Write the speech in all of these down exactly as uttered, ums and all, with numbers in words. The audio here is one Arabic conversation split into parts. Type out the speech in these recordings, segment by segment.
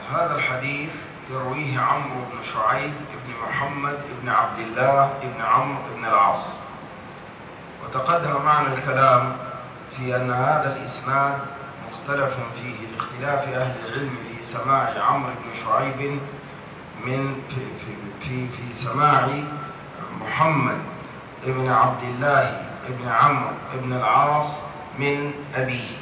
هذا الحديث يرويه عمرو بن شعيب بن محمد بن عبد الله بن عمرو بن العاص، وتقدم معنا الكلام في أن هذا الإسناد مختلف فيه لاختلاف أهل العلم في سماع عمرو بن شعيب من في, في, في, في سماع محمد بن عبد الله بن عمرو بن العاص من أبيه.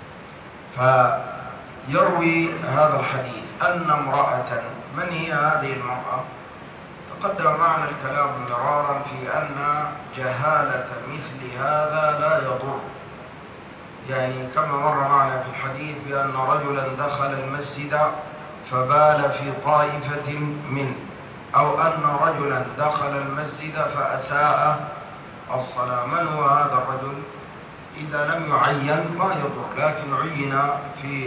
فيروي هذا الحديث أن امرأة، من هي هذه المرأة؟ تقدم معنا الكلام مرارا في أن جهالة مثل هذا لا يضر، يعني كما مر معنا في الحديث بأن رجلا دخل المسجد فبال في طائفة منه، أو أن رجلا دخل المسجد فأساء الصلاة. من هو هذا الرجل؟ إذا لم يعين ما يضر، لكن عين في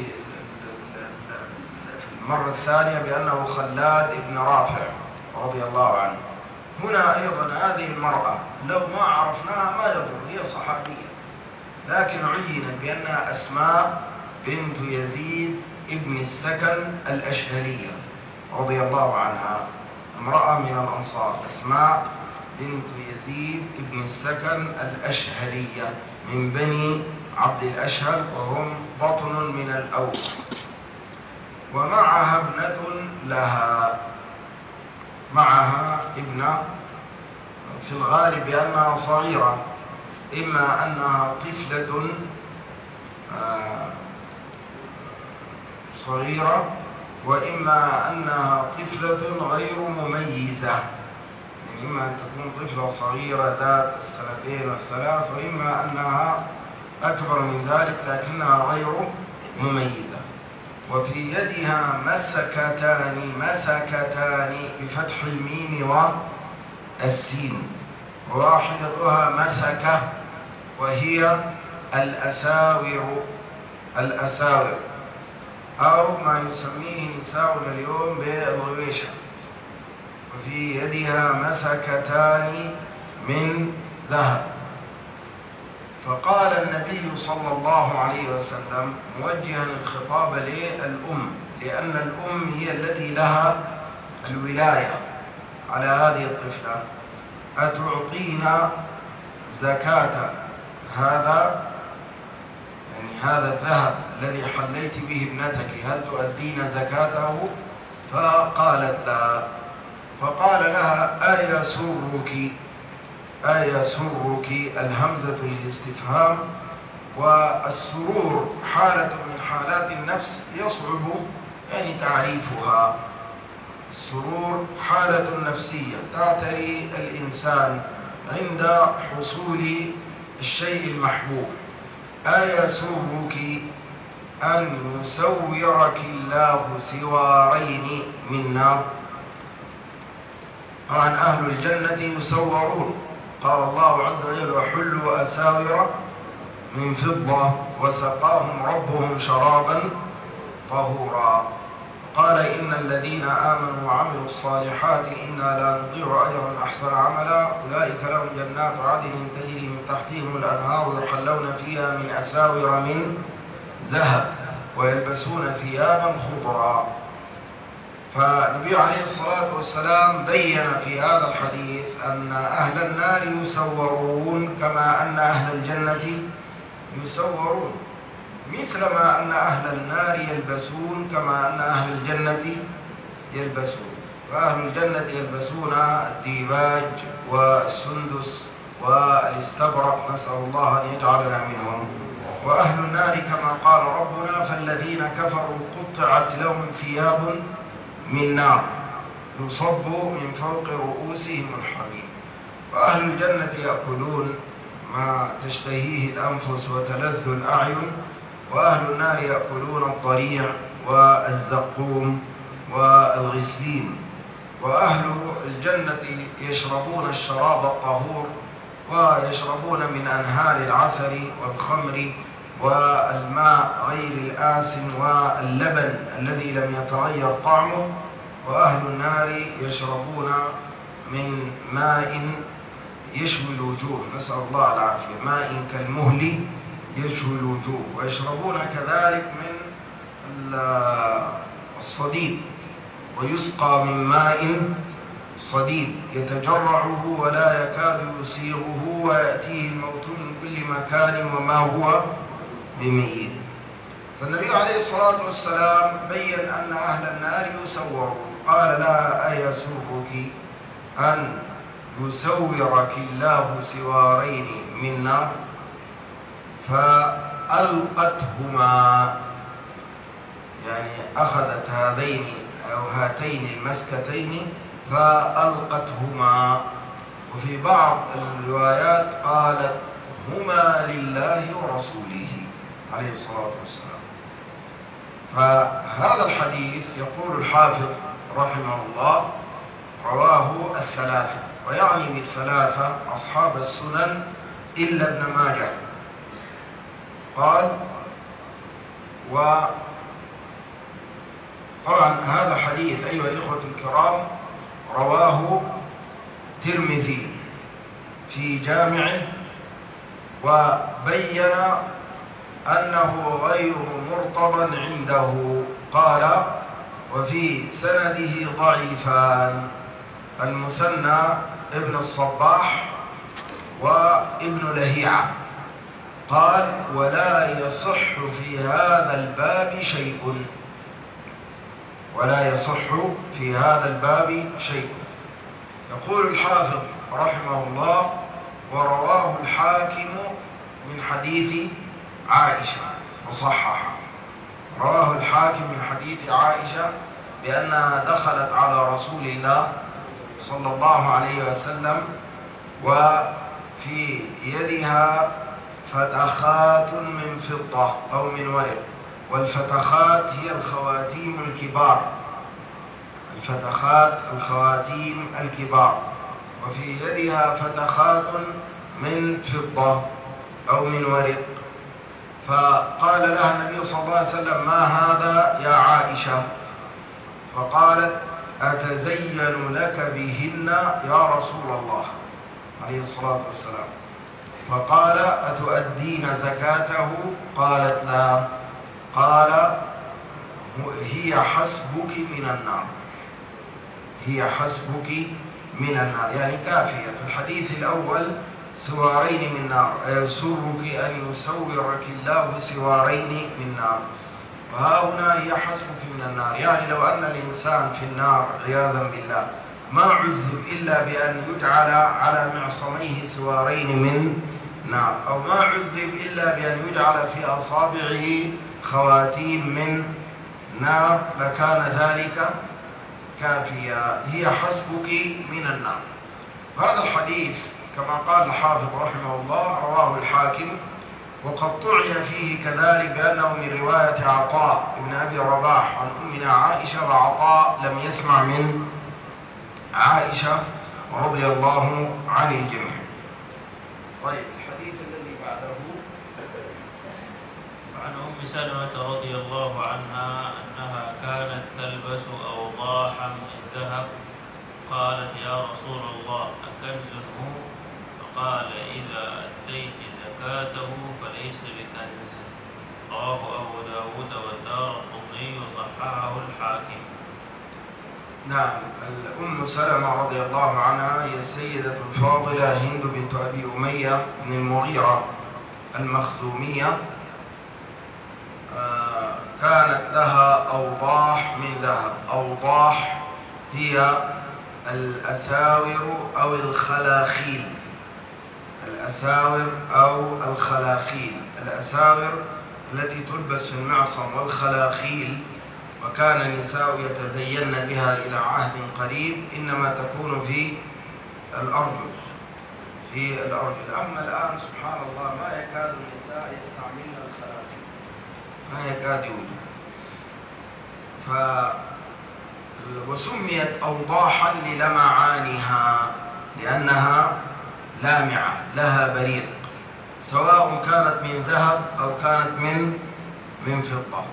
المرة الثانية بأنه خلاد بن رافع رضي الله عنه. هنا أيضا هذه المرأة لو ما عرفناها ما يضر، هي صحابية، لكن عين بأنها أسماء بنت يزيد ابن السكن الأشهرية رضي الله عنها، امرأة من الأنصار، أسماء بنت يزيد ابن السكن الأشهرية من بني عبد الأشهر، وهم بطن من الأوس، ومعها ابنة لها، معها ابنة في الغالب بأنها صغيرة، إما أنها طفلة صغيرة وإما أنها طفلة غير مميزة، يعني إما أن تكون طفلة صغيرة ذات السنتين والثلاث، وإما أنها أكبر من ذلك لكنها غير مميزة. وفي يدها مسكتان، مسكتان بفتح الميم والسين، وواحدتها مسكة وهي الأساور، الأساور أو ما يسميه نساؤنا اليوم بالغويشة. وفي يدها مسكتان من ذهب. فقال النبي صلى الله عليه وسلم موجها الخطاب للأم، لأن الأم هي التي لها الولاية على هذه الطفلة: أتعطين زكاة هذا، يعني هذا الذهب الذي حليت به ابنتك، هل تؤدين زكاته؟ فقالت لا. فقال لها: أيسرك، أيسرك، الهمزة للاستفهام، والسرور حالة من حالات النفس يصعب يعني تعريفها. السرور حالة نفسية تعتري الإنسان عند حصول الشيء المحبوب. أيسرك أن يسورك الله سوارين من نار؟ طبعا أهل الجنة يسورون، قال الله عز وجل: وحلوا أساور من فضة وسقاهم ربهم شرابا طهورا. قال: إن الذين آمنوا وعملوا الصالحات إنا لا نضيع أجر من أحسن عملا، أولئك لهم جنات عدن تجري من تحتهم الأنهار يحلون فيها من أساور من ذهب ويلبسون ثيابا خضرا. فالنبي عليه الصلاة والسلام بين في هذا الحديث أن أهل النار يسورون كما أن أهل الجنة يسورون، مثلما أن أهل النار يلبسون كما أن أهل الجنة يلبسون. فأهل الجنة يلبسون الديباج والسندس والاستبرق، نسأل الله أن يجعلنا منهم. وأهل النار كما قال ربنا: فالذين كفروا قطعت لهم ثياب من نار يصب من فوق رؤوسهم الحميم. وأهل الجنة يأكلون ما تشتهيه الأنفس وتلذ الأعين، وأهل النار يأكلون الضريع والزقوم والغسلين. وأهل الجنة يشربون الشراب الطهور، ويشربون من أنهار العسل والخمر والماء غير الآسن واللبن الذي لم يتغير طعمه. وأهل النار يشربون من ماء يشوي الوجوه، نسأل الله العافية، ماء كالمهل يشوي الوجوه. ويشربون كذلك من الصديد، ويسقى من ماء صديد يتجرعه ولا يكاد يسيغه ويأتيه الموت من كل مكان وما هو بميت. فالنبي عليه الصلاة والسلام بين أن أهل النار يسورون، قال لا أيسرك أن يسورك الله سوارين من نار؟ فألقتهما، يعني أخذت هذين أو هاتين المسكتين فألقتهما. وفي بعض الروايات قالت هما لله ورسوله عليه الصلاة والسلام. فهذا الحديث يقول الحافظ رحمه الله رواه الثلاثة، ويعني بالثلاثة أصحاب السنن إلا ابن ماجه. قال وطبعا هذا الحديث أيها الإخوة الكرام رواه ترمذي في جامعه، وبين أنه غير مرتضى عنده. قال وفي سنده ضعيفان، المثنى ابن الصباح وابن لهيعة. قال ولا يصح في هذا الباب شيء، ولا يصح في هذا الباب شيء. يقول الحافظ رحمه الله ورواه الحاكم من حديث عائشة وصححه. رواه الحاكم من حديث عائشة بأنها دخلت على رسول الله صلى الله عليه وسلم وفي يدها فتخات من فضة أو من ورق، والفتخات هي الخواتيم الكبار، الفتخات الخواتيم الكبار، وفي يدها فتخات من فضة أو من ورق. فقال لها النبي صلى الله عليه وسلم ما هذا يا عائشة؟ فقالت أتزين لك بهن يا رسول الله عليه الصلاة والسلام. فقال أتؤدين زكاته؟ قالت لا. قال هي حسبك من النار، هي حسبك من النار، يعني كافية. في الحديث الأول سوارين من نار، أيسرك أن يسورك الله سوارين من نار، وها هنا هي حسبك من النار. يعني لو أن الإنسان في النار عياذا بالله ما عذب إلا بأن يجعل على معصميه سوارين من نار، أو ما عذب إلا بأن يجعل في أصابعه خواتيم من نار، لكان ذلك كافيا. هي حسبك من النار. هذا الحديث كما قال الحافظ رحمه الله رواه الحاكم، وقد طعن فيه كذلك بأنه من رواية عطاء بن أبي رباح عن أمنا عائشة، وعطاء لم يسمع من عائشة رضي الله عن الجميع. طيب الحديث الذي بعده عن أم سلمة رضي الله عنها أنها كانت تلبس أوضاحا من ذهب، قالت يا رسول الله أكنز هو؟ فقال إذا أديت زكاته فليس بكنز. رواه أبو داود والدارقطني وصححه الحاكم. نعم. الأم سلمة رضي الله عنها هي السيدة الفاضلة هند بنت أبي أمية بن المغيرة المخزومية. آه كانت لها أوضاح من ذهب. أوضاح هي الأساور أو الخلاخيل، الأساور أو الخلاخيل. الأساور التي تلبس في المعصم، والخلاخيل وكان النساء يتزين بها إلى عهد قريب إنما تكون في الأرجل، في الأرجل. أما الآن سبحان الله ما يكاد النساء يستعملن الخلاخيل، ما يكاد يوجد. ف وسميت أوضاحا للمعانها لأنها لامعة لها بريق، سواء كانت من ذهب أو كانت من من فضة.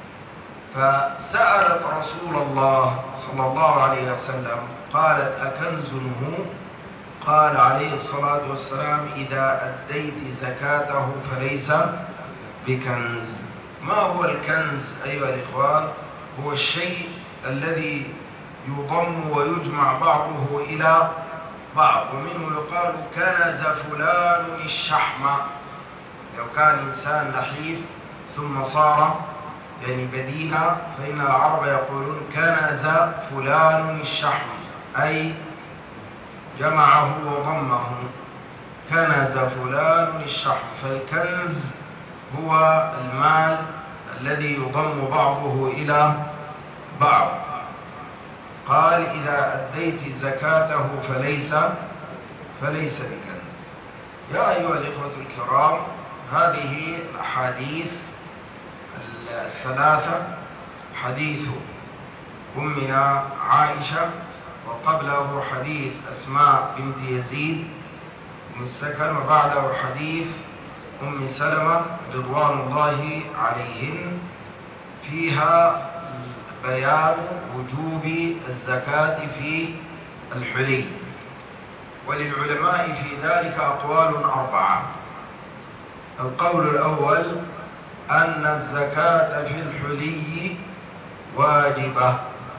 فسألت رسول الله صلى الله عليه وسلم قالت أكنز هو؟ قال عليه الصلاة والسلام إذا أديت زكاته فليس بكنز. ما هو الكنز أيها الإخوان؟ هو الشيء الذي يضم ويجمع بعضه إلى بعض، ومنه يقال كنز فلان الشحم، لو كان إنسان نحيف ثم صار يعني بديها، فإن العرب يقولون كنز فلان الشحم، أي جمعه وضمه، كنز فلان الشحم. فالكنز هو المال الذي يضم بعضه إلى بعض. قال إذا أديت زكاته فليس فليس بكنز. يا أيها الإخوة الكرام، هذه الأحاديث الثلاثة، حديث أمنا عائشة، وقبله حديث أسماء بنت يزيد بن السكن، وبعده حديث أم سلمة رضوان الله عليهن، فيها بيان وجوب الزكاة في الحلي. وللعلماء في ذلك أقوال أربعة. القول الأول أن الزكاة في الحلي واجبة،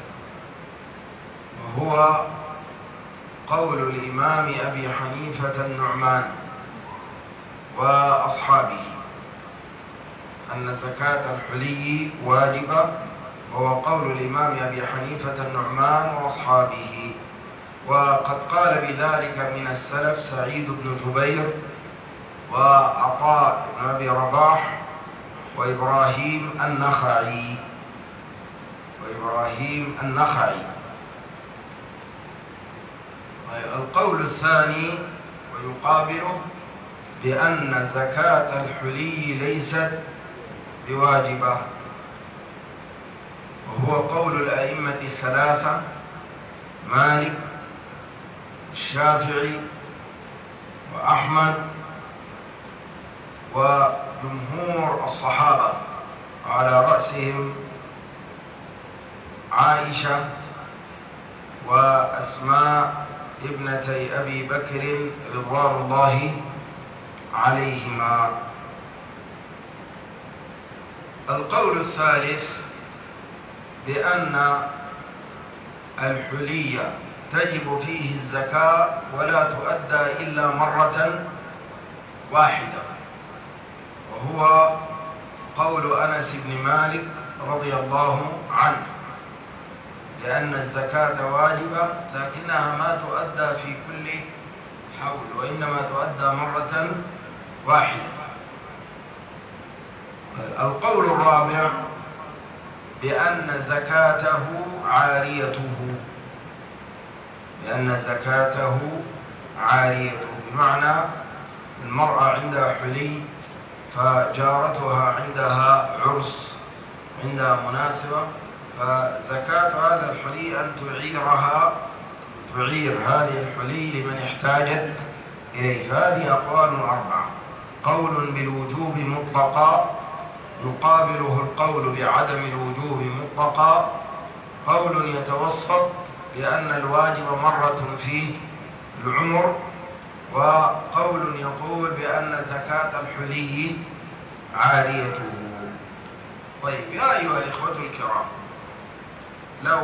وهو قول الإمام أبي حنيفة النعمان وأصحابه، أن زكاة الحلي واجبة، وهو قول الإمام أبي حنيفة النعمان وأصحابه. وقد قال بذلك من السلف سعيد بن جبير وعطاء بن أبي رباح وإبراهيم النخعي وإبراهيم النخعي. القول الثاني ويقابله بأن زكاة الحلي ليست بواجبة، وهو قول الأئمة الثلاثة مالك الشافعي وأحمد وجمهور الصحابة، على رأسهم عائشة وأسماء ابنتي أبي بكر رضوان الله عليهما. القول الثالث بأن الحلي تجب فيه الزكاة ولا تؤدى إلا مرة واحدة، وهو قول أنس بن مالك رضي الله عنه، لأن الزكاة واجبة لكنها ما تؤدى في كل حول، وإنما تؤدى مرة واحدة. القول الرابع بأن زكاته عاريته، لأن زكاته عاريته، بمعنى المرأة عندها حلي فجارتها عندها عرس، عندها مناسبة، فزكاة هذا الحلي أن تعيرها، تعير هذه الحلي لمن احتاجت إليه. فهذه أقوال أربعة: قول بالوجوب مطلقا يقابله القول بعدم الوجوب مطلقا، قول يتوسط بأن الواجب مرة في العمر، وقول يقول بأن زكاة الحلي عاريته. طيب يا أيها الإخوة الكرام، لو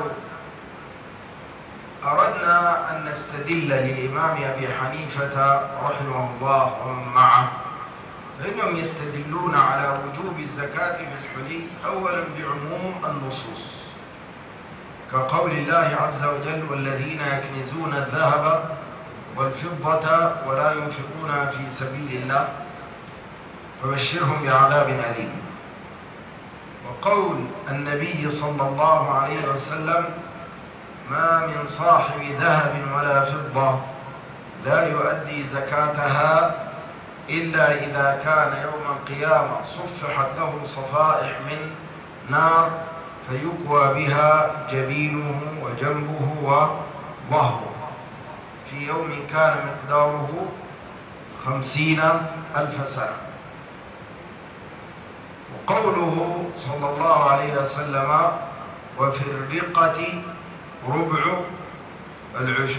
أردنا أن نستدل للإمام أبي حنيفة رحمه الله ومن معه، فإنهم يستدلون على وجوب الزكاة في الحلي أولا بعموم النصوص، كقول الله عز وجل: والذين يكنزون الذهب والفضة ولا ينفقونها في سبيل الله فبشرهم بعذاب أليم. وقول النبي صلى الله عليه وسلم: ما من صاحب ذهب ولا فضة لا يؤدي زكاتها إلا إذا كان يوم القيامة صفحت له صفائح من نار فيكوى بها جبينه وجنبه وظهره في يوم كان مقداره خمسين ألف سنة. وقوله صلى الله عليه وسلم: وفي الرقة ربع العشر.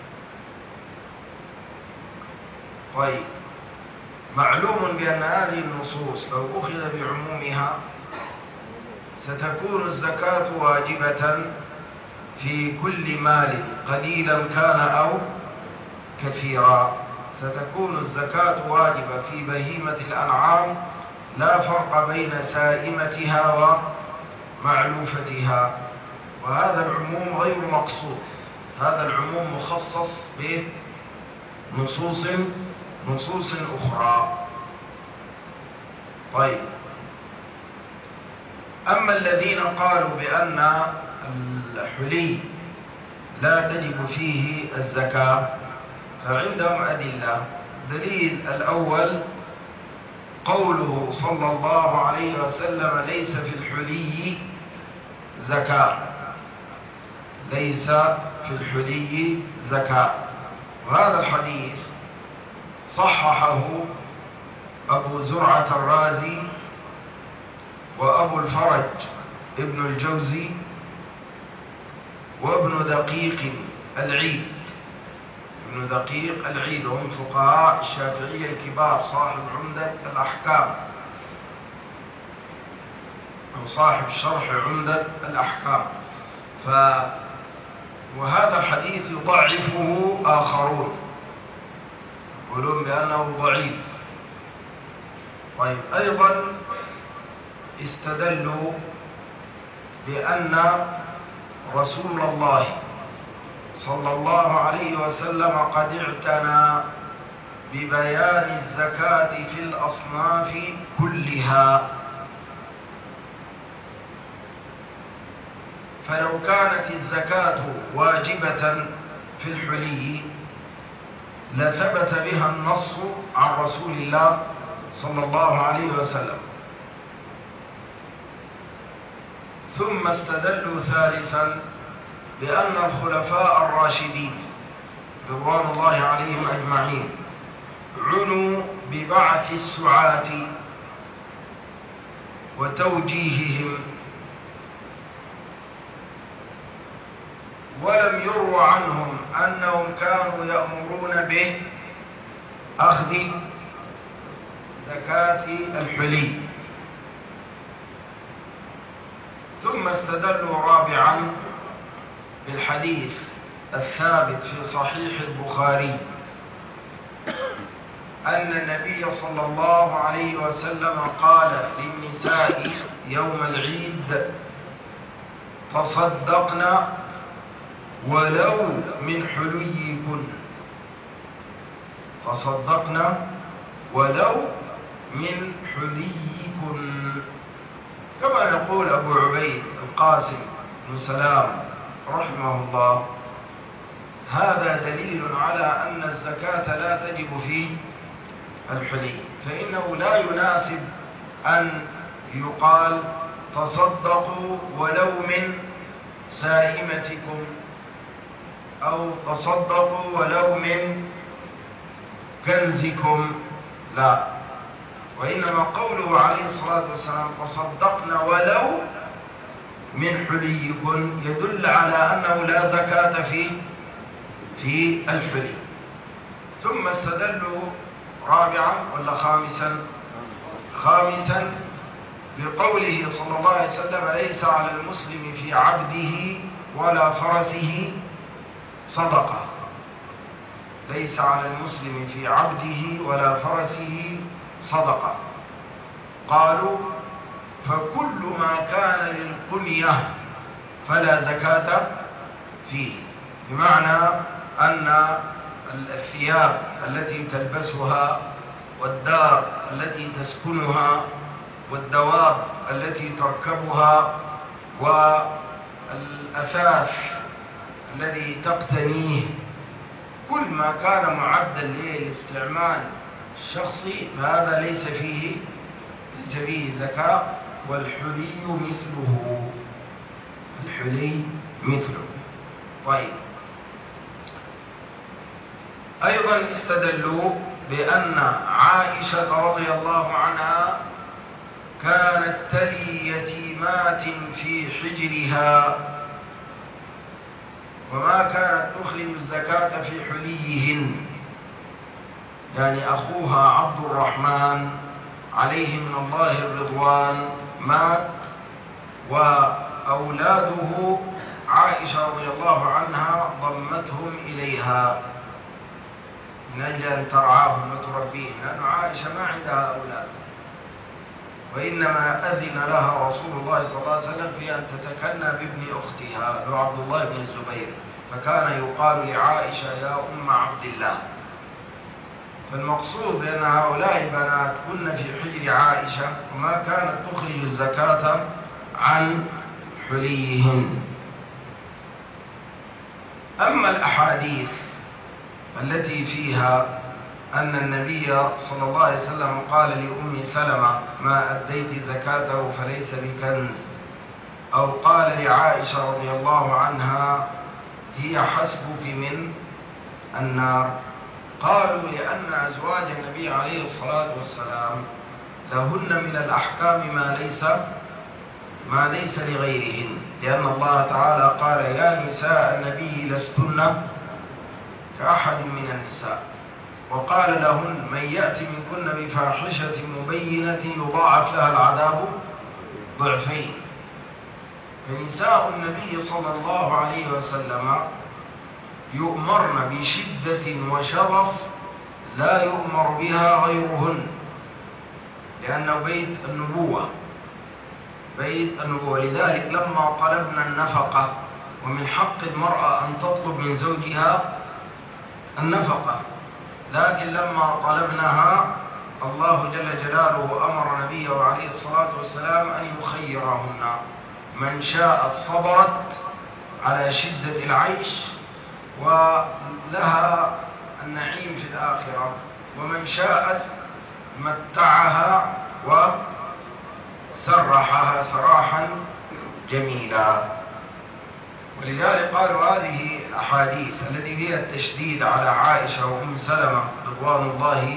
طيب، معلوم بأن هذه النصوص لو أخذ بعمومها ستكون الزكاة واجبة في كل مال قليلا كان أو كثيرا. ستكون الزكاة واجبة في بهيمة الأنعام، لا فرق بين سائمتها ومعلوفتها. وهذا العموم غير مقصود، هذا العموم مخصص بنصوص نصوص أخرى. طيب، أما الذين قالوا بأن الحلي لا تجب فيه الزكاة فعندهم أدلة. دليل الأول قوله صلى الله عليه وسلم: ليس في الحلي زكاة، ليس في الحلي زكاة. وهذا الحديث صححه أبو زرعة الرازي وأبو الفرج ابن الجوزي وابن دقيق العيد. ابن دقيق العيد هم فقهاء الشافعية الكبار، صاحب عمدة الأحكام أو صاحب شرح عمدة الأحكام. ف وهذا الحديث يضعفه آخرون، يقولون بأنه ضعيف. طيب، أيضا استدلوا بأن رسول الله صلى الله عليه وسلم قد اعتنى ببيان الزكاة في الأصناف كلها، فلو كانت الزكاة واجبة في الحلي لثبت بها النص عن رسول الله صلى الله عليه وسلم. ثم استدلوا ثالثا بأن الخلفاء الراشدين رضوان الله عليهم أجمعين عنوا ببعث السعاة وتوجيههم، ولم يروا عنهم أنهم كانوا يأمرون بأخذ زكاة الحلي. ثم استدلوا رابعا بالحديث الثابت في صحيح البخاري أن النبي صلى الله عليه وسلم قال للنساء يوم العيد: تصدقن ولو من حليكن، تصدقن ولو من حليكن. كما يقول أبو عبيد القاسم بن سلام رحمه الله: هذا دليل على أن الزكاة لا تجب في الحلي، فإنه لا يناسب أن يقال تصدقوا ولو من سائمتكم أو تصدقوا ولو من كنزكم، لا. وإنما قوله عليه الصلاة والسلام تصدقنا ولو من حليكم يدل على أنه لا زكاة في في الحلي. ثم استدلوا رابعا ولا خامسا خامسا بقوله صلى الله عليه وسلم: ليس على المسلم في عبده ولا فرسه صدقة، ليس على المسلم في عبده ولا فرسه صدقة. قالوا: فكل ما كان للقنية فلا زكاة فيه، بمعنى أن الثياب التي تلبسها والدار التي تسكنها والدواب التي تركبها والأثاث الذي تقتنيه، كل ما كان معدا للاستعمال الشخصي فهذا ليس فيه ليس فيه زكاة. والحلي مثله، الحلي مثله. طيب، أيضا استدلوا بأن عائشة رضي الله عنها كانت تلي يتيمات في حجرها، وما كانت تخرج الزكاة في حليهن. يعني أخوها عبد الرحمن عليه من الله الرضوان مات وأولاده عائشة رضي الله عنها ضمتهم إليها من أجل أن ترعاهم وتربيهم، لأن عائشة ما عندها أولاد، وإنما أذن لها رسول الله صلى الله عليه وسلم في أن تتكنى بابن أختها له عبد الله بن الزبير، فكان يقال لعائشة يا أم عبد الله. فالمقصود بأن هؤلاء البنات كن في حجر عائشة وما كانت تخرج الزكاة عن حليهن. أما الأحاديث التي فيها أن النبي صلى الله عليه وسلم قال لأم سلمة ما أديت زكاته فليس بكنز، أو قال لعائشة رضي الله عنها هي حسبك من النار، قالوا لأن أزواج النبي عليه الصلاة والسلام لهن من الأحكام ما ليس ما ليس لغيرهن، لأن الله تعالى قال يا نساء النبي لستن كأحد من النساء، وقال لهن من يأتي منكن بفاحشة مبينة يضاعف لها العذاب ضعفين. فنساء النبي صلى الله عليه وسلم يؤمرن بشدة وشرف لا يؤمر بها غيرهن، لأنه بيت النبوة بيت النبوة. لذلك لما طلبنا النفقة، ومن حق المرأة أن تطلب من زوجها النفقة، لكن لما طلبناها الله جل جلاله أمر نبيه عليه الصلاة والسلام أن يخيرهن، من شاءت صبرت على شدة العيش ولها النعيم في الآخرة، ومن شاءت متعها وسرحها سراحا جميلا. ولذلك قالوا هذه الأحاديث التي فيها التشديد على عائشة وأم سلمة رضوان الله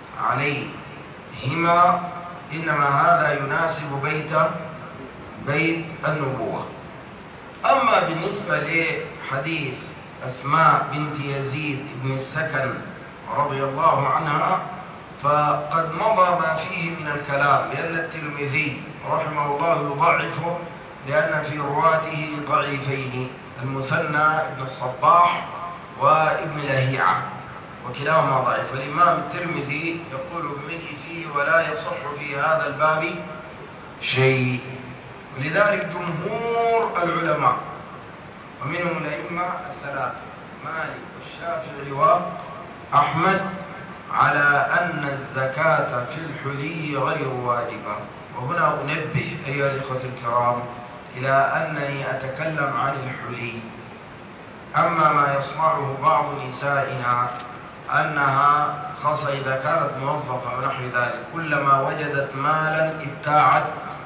عليهما إنما هذا يناسب بيت بيت النبوة. أما بالنسبة لحديث أسماء بنت يزيد بن السكن رضي الله عنها فقد مضى ما فيه من الكلام، لأن الترمذي رحمه الله يضعفه لأن في رواته ضعيفين، المثنى ابن الصباح وابن لهيعة، وكلاهما ضعيف. والإمام الترمذي يقول بمثل فيه ولا يصح في هذا الباب شيء. ولذلك جمهور العلماء ومنهم الأئمة الثلاثة مالك والشافعي وأحمد على أن الزكاة في الحلي غير واجبة. وهنا أنبه أيها الإخوة الكرام إلى أنني أتكلم عن الحلي. أما ما يصنعه بعض نسائنا أنها خاصة إذا كانت موظفة ونحو ذلك كلما وجدت مالا ابتاعت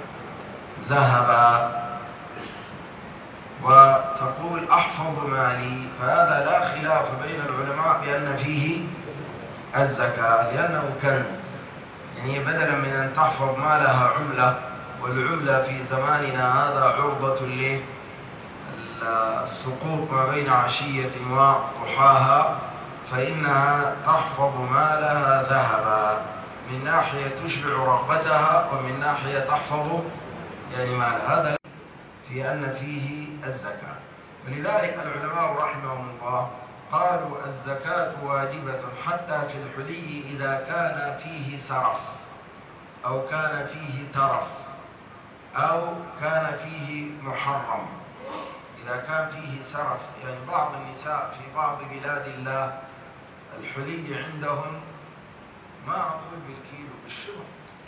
ذهبا وتقول أحفظ مالي، فهذا لا خلاف بين العلماء بأن فيه الزكاة لأنه كنز، يعني بدلا من أن تحفظ مالها عملة، والعملة في زماننا هذا عرضة للسقوط ما بين عشية وضحاها، فإنها تحفظ مالها ذهبا، من ناحية تشبع رغبتها ومن ناحية تحفظ يعني مالها، هذا في أن فيه الزكاة. ولذلك العلماء رحمهم الله قالوا الزكاة واجبة حتى في الحلي إذا كان فيه سرف أو كان فيه ترف أو كان فيه محرم. إذا كان فيه سرف، يعني بعض النساء في بعض بلاد الله الحلي عندهم ما أقول بالكيلو، بالشنط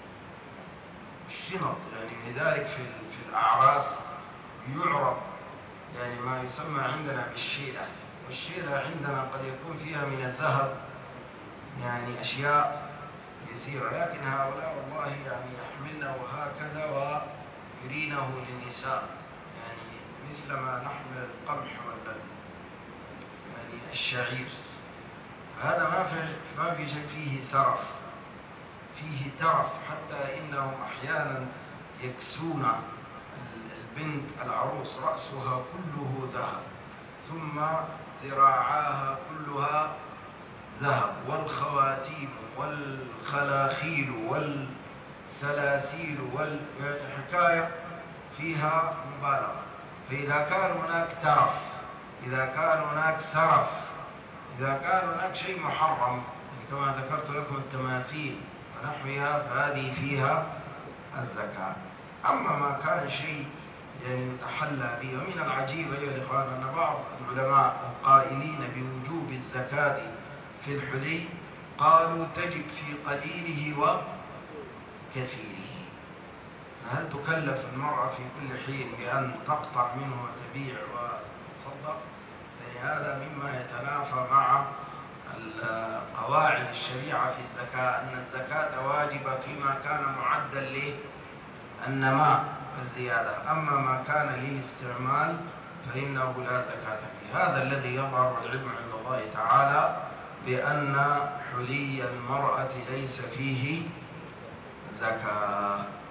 الشنط يعني لذلك في في الأعراس يعرض يعني ما يسمى عندنا بالشيلة، والشيلة عندنا قد يكون فيها من الذهب يعني أشياء يسيرة، لكن هؤلاء والله يعني يحملنه هكذا ويرينه للنساء، يعني مثل ما نحمل القمح ولا يعني الشعير، هذا ما في ما في شيء فيه سرف، فيه ترف، حتى إنهم أحيانا يكسون البنت العروس رأسها كله ذهب ثم ذراعاها كلها ذهب، والخواتيم والخلاخيل والسلاسيل والحكاية فيها مبالغة. فإذا كان هناك ترف، إذا كان هناك سرف، إذا كان هناك شيء محرم كما ذكرت لكم التماثيل ونحوها فهذه فيها الزكاة. أما ما كان شيء يعني يتحلى به، ومن العجيب أيها الإخوان أن بعض العلماء القائلين بوجوب الزكاة في الحلي قالوا تجب في قليله وكثيره. هل تكلف المرأة في كل حين بأن تقطع منه وتبيع وتصدق؟ يعني هذا مما يتنافى مع قواعد الشريعة في الزكاة، أن الزكاة واجبة فيما كان معدا للنماء والزيادة، أما ما كان للاستعمال فإنه لا زكاة فيه. هذا الذي يظهر العلم عند الله تعالى بأن حلي المرأة ليس فيه زكاة.